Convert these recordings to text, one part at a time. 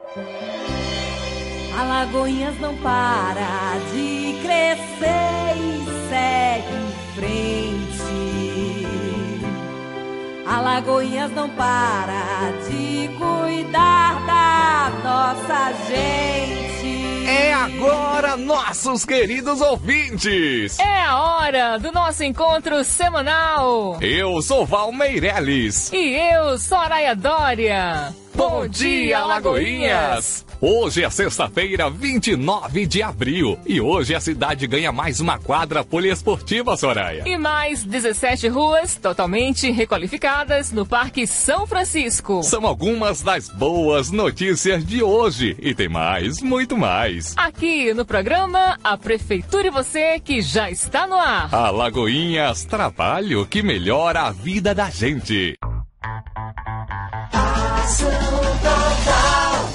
Alagoinhas não para de crescer e segue em frente. Alagoinhas não para de cuidar da nossa gente. É agora, nossos queridos ouvintes! É a hora do nosso encontro semanal. Eu sou Val Meirelles. E eu, Soraya Dória. Bom dia, Alagoinhas! Hoje é sexta-feira, 29 de abril. E hoje a cidade ganha mais uma quadra poliesportiva, Soraya. E mais 17 ruas totalmente requalificadas no Parque São Francisco. São algumas das boas notícias de hoje. E tem mais, muito mais. Aqui no programa, a Prefeitura e você, que já está no ar. Alagoinhas, trabalho que melhora a vida da gente. Ação Total.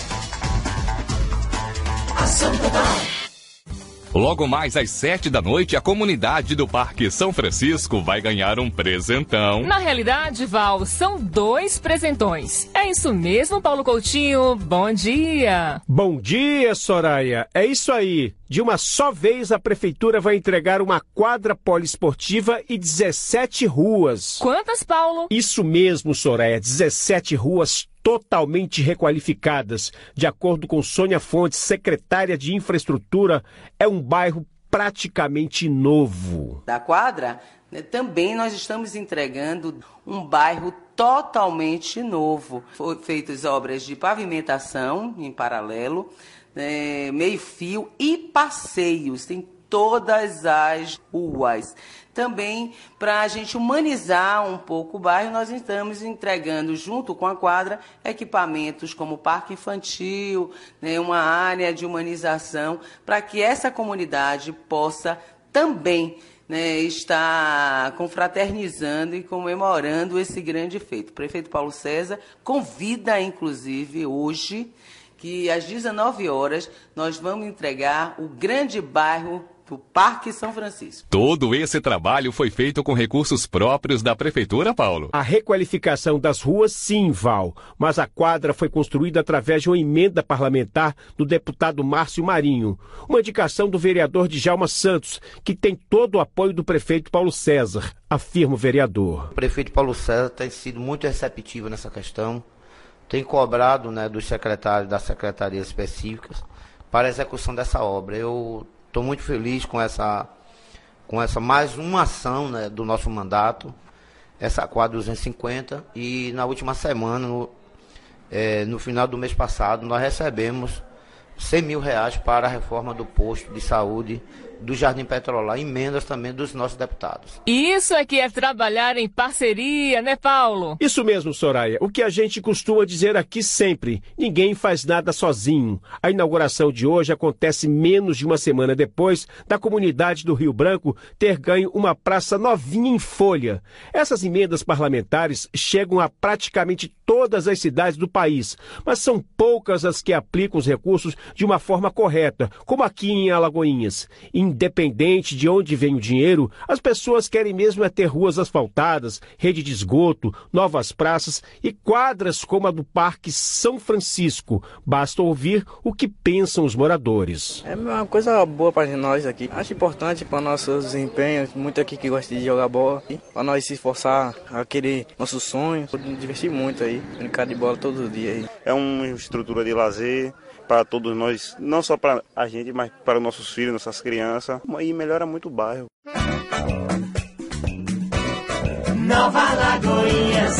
Ação Total. Logo mais às 7 da noite, a comunidade do Parque São Francisco vai ganhar um presentão. Na realidade, Val, são 2 presentões. É isso mesmo, Paulo Coutinho? Bom dia! Bom dia, Soraya. É isso aí. De uma só vez, a Prefeitura vai entregar uma quadra poliesportiva e 17 ruas. Quantas, Paulo? Isso mesmo, Soraya. 17 ruas totalmente requalificadas. De acordo com Sônia Fontes, secretária de Infraestrutura, é um bairro praticamente novo. Da quadra, também nós estamos entregando um bairro totalmente novo. Foram feitas obras de pavimentação em paralelo, meio-fio e passeios em todas as ruas. Também, para a gente humanizar um pouco o bairro, nós estamos entregando, junto com a quadra, equipamentos como parque infantil, uma área de humanização, para que essa comunidade possa também estar confraternizando e comemorando esse grande feito. O prefeito Paulo César convida, inclusive, hoje, que às 19 horas nós vamos entregar o grande bairro do Parque São Francisco. Todo esse trabalho foi feito com recursos próprios da Prefeitura, Paulo? A requalificação das ruas, sim, Val, mas a quadra foi construída através de uma emenda parlamentar do deputado Márcio Marinho, uma indicação do vereador Djalma Santos, que tem todo o apoio do prefeito Paulo César, afirma o vereador. O prefeito Paulo César tem sido muito receptivo nessa questão, tem cobrado dos secretários das secretarias específicas para a execução dessa obra. Eu estou muito feliz com essa mais uma ação do nosso mandato, essa quadra 250, e na última semana, no final do mês passado, nós recebemos R$100 mil para a reforma do posto de saúde do Jardim Petrolar, emendas também dos nossos deputados. Isso é que é trabalhar em parceria, né, Paulo? Isso mesmo, Soraya. O que a gente costuma dizer aqui sempre, ninguém faz nada sozinho. A inauguração de hoje acontece menos de uma semana depois da comunidade do Rio Branco ter ganho uma praça novinha em folha. Essas emendas parlamentares chegam a praticamente todas as cidades do país, mas são poucas as que aplicam os recursos de uma forma correta, como aqui em Alagoinhas. Independente de onde vem o dinheiro, as pessoas querem mesmo ter ruas asfaltadas, rede de esgoto, novas praças e quadras como a do Parque São Francisco. Basta ouvir o que pensam os moradores. É uma coisa boa para nós aqui. Acho importante para nosso desempenho, muito aqui que gosta de jogar bola, para nós se esforçar a querer nossos sonhos, divertir muito aí, brincar de bola todos os dias aí. É uma estrutura de lazer para todos nós, não só para a gente, mas para os nossos filhos, nossas crianças, e melhora muito o bairro. Nova Alagoinhas.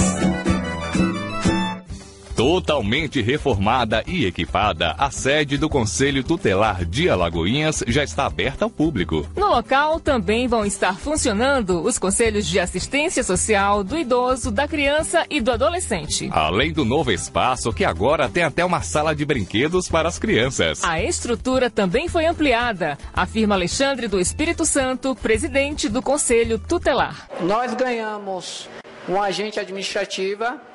Totalmente reformada e equipada, a sede do Conselho Tutelar de Alagoinhas já está aberta ao público. No local também vão estar funcionando os conselhos de assistência social do idoso, da criança e do adolescente. Além do novo espaço, que agora tem até uma sala de brinquedos para as crianças. A estrutura também foi ampliada, afirma Alexandre do Espírito Santo, presidente do Conselho Tutelar. Nós ganhamos um agente administrativa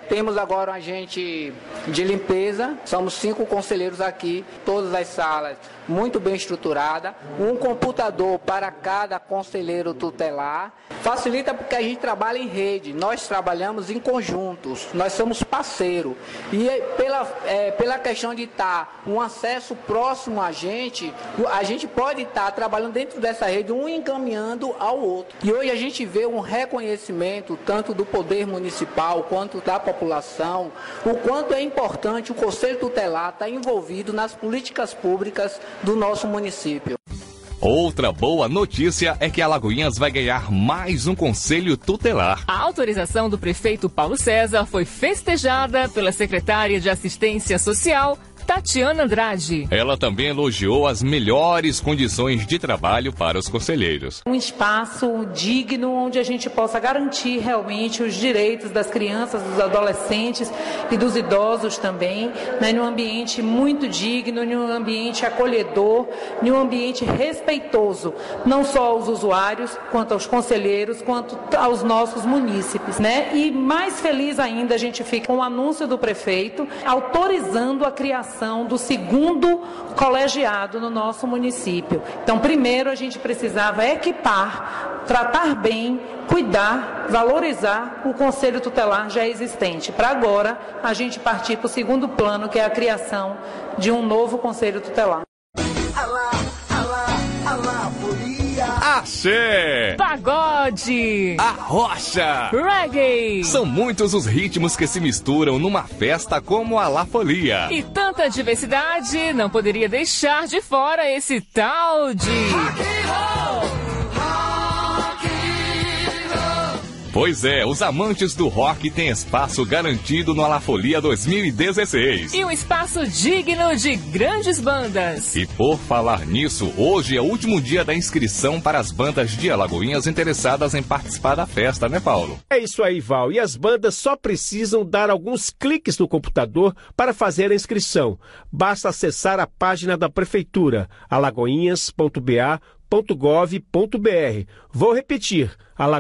Temos agora um agente de limpeza, somos 5 conselheiros aqui, todas as salas muito bem estruturada, um computador para cada conselheiro tutelar. Facilita porque a gente trabalha em rede, nós trabalhamos em conjuntos, nós somos parceiros. E pela questão de estar um acesso próximo a gente pode estar trabalhando dentro dessa rede, um encaminhando ao outro. E hoje a gente vê um reconhecimento tanto do poder municipal quanto da população, o quanto é importante o Conselho Tutelar estar envolvido nas políticas públicas do nosso município. Outra boa notícia é que Alagoinhas vai ganhar mais um conselho tutelar. A autorização do prefeito Paulo César foi festejada pela secretária de Assistência Social, Tatiana Andrade. Ela também elogiou as melhores condições de trabalho para os conselheiros. Um espaço digno onde a gente possa garantir realmente os direitos das crianças, dos adolescentes e dos idosos também, né, num ambiente muito digno, num ambiente acolhedor, num ambiente respeitoso, não só aos usuários, quanto aos conselheiros, quanto aos nossos munícipes, né? E mais feliz ainda a gente fica com o anúncio do prefeito autorizando a criação do segundo colegiado no nosso município. Então, primeiro a gente precisava equipar, tratar bem, cuidar, valorizar o Conselho Tutelar já existente, para agora a gente partir para o segundo plano, que é a criação de um novo Conselho Tutelar. Axé, pagode, arrocha, reggae. São muitos os ritmos que se misturam numa festa como a La Folia. E tanta diversidade, não poderia deixar de fora esse tal de rock and roll. Pois é, os amantes do rock têm espaço garantido no La Folia 2016. E um espaço digno de grandes bandas. E por falar nisso, hoje é o último dia da inscrição para as bandas de Alagoinhas interessadas em participar da festa, né, Paulo? É isso aí, Val. E as bandas só precisam dar alguns cliques no computador para fazer a inscrição. Basta acessar a página da Prefeitura, alagoinhas.ba.gov.br. Vou repetir,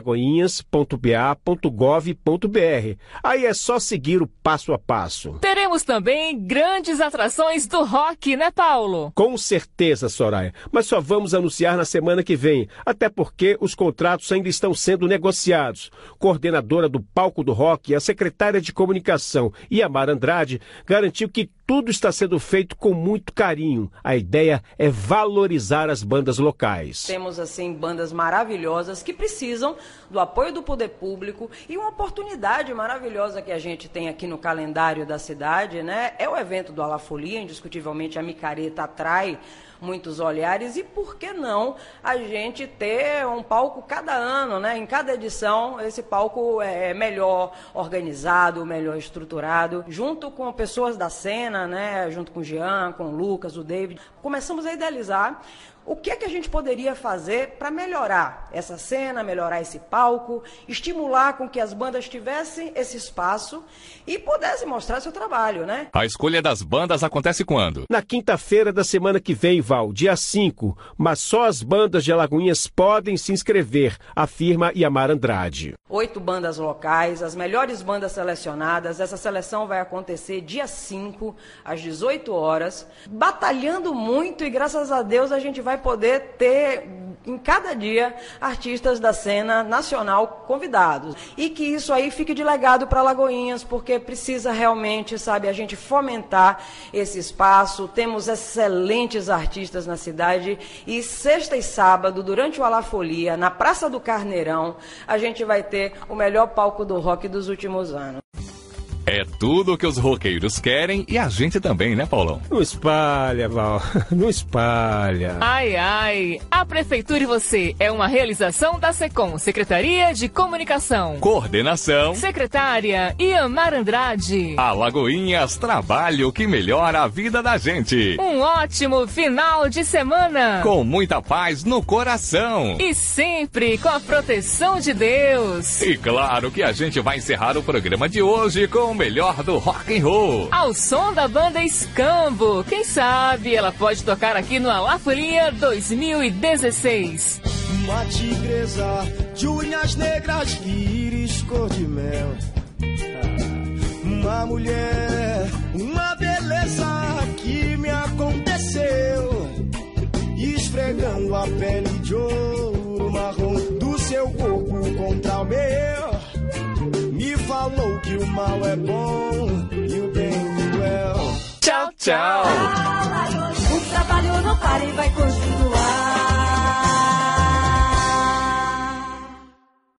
alagoinhas.ba.gov.br. Aí é só seguir o passo a passo. Teremos também grandes atrações do rock, né, Paulo? Com certeza, Soraya. Mas só vamos anunciar na semana que vem, até porque os contratos ainda estão sendo negociados. Coordenadora do Palco do Rock, a secretária de Comunicação, Iamar Andrade, garantiu que tudo está sendo feito com muito carinho. A ideia é valorizar as bandas locais. Temos, assim, bandas maravilhosas que precisam do apoio do poder público e uma oportunidade maravilhosa que a gente tem aqui no calendário da cidade, né? É o evento do La Folia, indiscutivelmente a micareta atrai muitos olhares e por que não a gente ter um palco cada ano, né? Em cada edição esse palco é melhor organizado, melhor estruturado, junto com pessoas da cena, né? Junto com o Jean, com o Lucas, o David, começamos a idealizar o que é que a gente poderia fazer para melhorar essa cena, melhorar esse palco, estimular com que as bandas tivessem esse espaço e pudessem mostrar seu trabalho, né? A escolha das bandas acontece quando? Na quinta-feira da semana que vem, Val, dia 5. Mas só as bandas de Alagoinhas podem se inscrever, afirma Iamar Andrade. 8 bandas locais, as melhores bandas selecionadas. Essa seleção vai acontecer dia 5, às 18 horas. Batalhando muito e graças a Deus a gente vai poder ter em cada dia artistas da cena nacional convidados. E que isso aí fique de legado para Alagoinhas, porque precisa realmente, sabe, a gente fomentar esse espaço. Temos excelentes artistas na cidade e sexta e sábado, durante o La Folia, na Praça do Carneirão, a gente vai ter o melhor palco do rock dos últimos anos. É tudo o que os roqueiros querem e a gente também, né, Paulão? Não espalha, Val. Não espalha. Ai, ai. A Prefeitura e você é uma realização da SECOM, Secretaria de Comunicação. Coordenação. Secretária Iamar Andrade. Alagoinhas, trabalho que melhora a vida da gente. Um ótimo final de semana. Com muita paz no coração. E sempre com a proteção de Deus. E claro que a gente vai encerrar o programa de hoje com o melhor do rock and roll. Ao som da banda Escambo. Quem sabe ela pode tocar aqui no La Folia 2016. Uma tigresa de unhas negras, íris cor de mel. uma mulher, uma beleza que me aconteceu, esfregando a pele de ouro marrom do seu corpo contra o meu, me falou que o mal é bom e o bem cruel. Tchau, tchau.